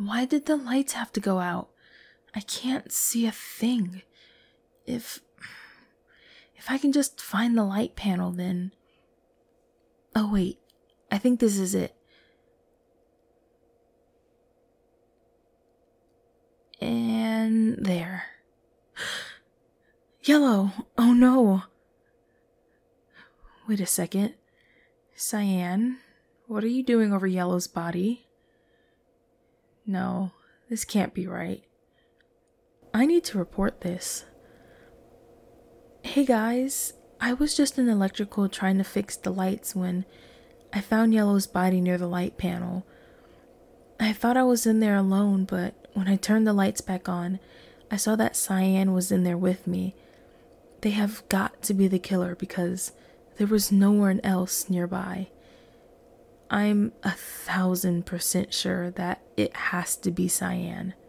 Why did the lights have to go out? I can't see a thing. If I can just find the light panel, then... Oh wait, I think this is it. And there. Yellow! Oh no! Wait a second. Cyan, what are you doing over Yellow's body? No, this can't be right. I need to report this. Hey guys, I was just in electrical trying to fix the lights when I found Yellow's body near the light panel. I thought I was in there alone, but when I turned the lights back on, I saw that Cyan was in there with me. They have got to be the killer because there was no one else nearby. I'm 1,000% sure that it has to be Cyan.